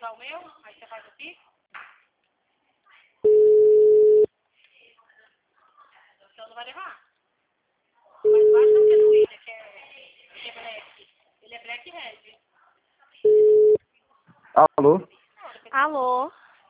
Alô? Alô?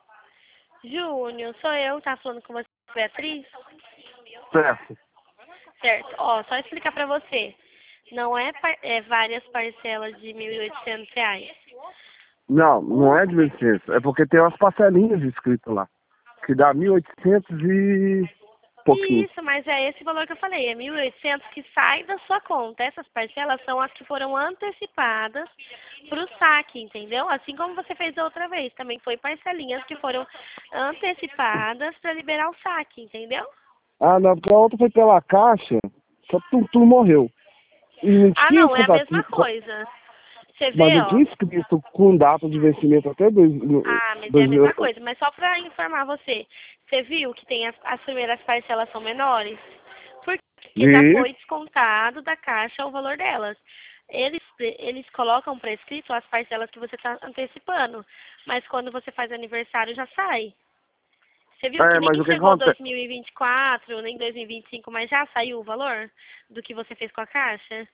Júnior, sou eu, tá falando com você, Beatriz? Certo. Certo. Ó, só explicar pra você. Não é, várias parcelas de R$ 1.800. Não, não é de 1.800. É porque tem umas parcelinhas escritas lá. Que dá 1.800 e pouquinho. Isso, mas é esse valor que eu falei. É 1.800 que sai da sua conta. Essas parcelas são as que foram antecipadas pro saque, entendeu? Assim como você fez da outra vez. Também foi parcelinhas que foram antecipadas para liberar o saque, entendeu? Ah, não, porque a outra foi pela caixa, só tu morreu. E não Ah, tinha não, é a contato. mesma coisa. Você Mas vê, não ó. tinha escrito com data de vencimento até Ah, mas é a 2000. mesma coisa. Mas só para informar você, você viu que tem as primeiras parcelas são menores? Porque já Vi. foi descontado da caixa o valor delas. Eles colocam para escrito as parcelas que você está antecipando. Mas quando você faz aniversário já sai. Você viu que É, nem mas que o que chegou acontece? 2024, nem 2025, mas já saiu o valor do que você fez com a caixa?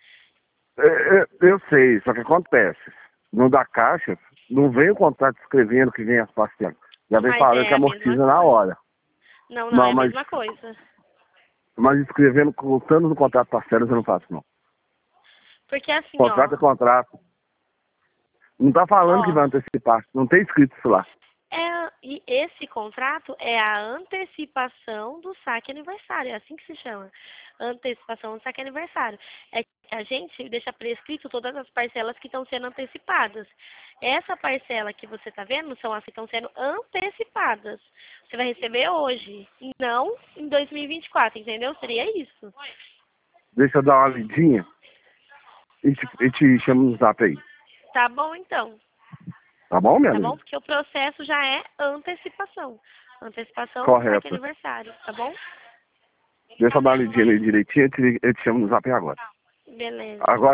Eu sei, só que acontece. No da caixa, não vem o contrato escrevendo que vem as parcelas. Já vem Mas falando que é a mesma amortiza na coisa. hora. Não, não, é Não, a mesma coisa. mas escrevendo, colocando no contrato parcelas eu não faço, não. Porque assim, Contrato ó, é contrato. Não tá falando que ó, vai antecipar. Não tem escrito isso lá. e esse contrato é a antecipação do saque aniversário, é assim que se chama. Antecipação do saque aniversário. É que a gente deixa prescrito todas as parcelas que estão sendo antecipadas. Essa parcela que você está vendo são as que estão sendo antecipadas. Você vai receber hoje, e não em 2024, entendeu? Seria isso. Deixa eu dar uma lidinha e te chamo no zap aí. Tá bom, então. Tá bom, minha Tá bom? amiga? Porque o processo já é antecipação. Antecipação do saque Correto. aniversário, tá bom? Deixa eu dar uma lidinha aí direitinho, eu te chamo no zap agora. Beleza. Agora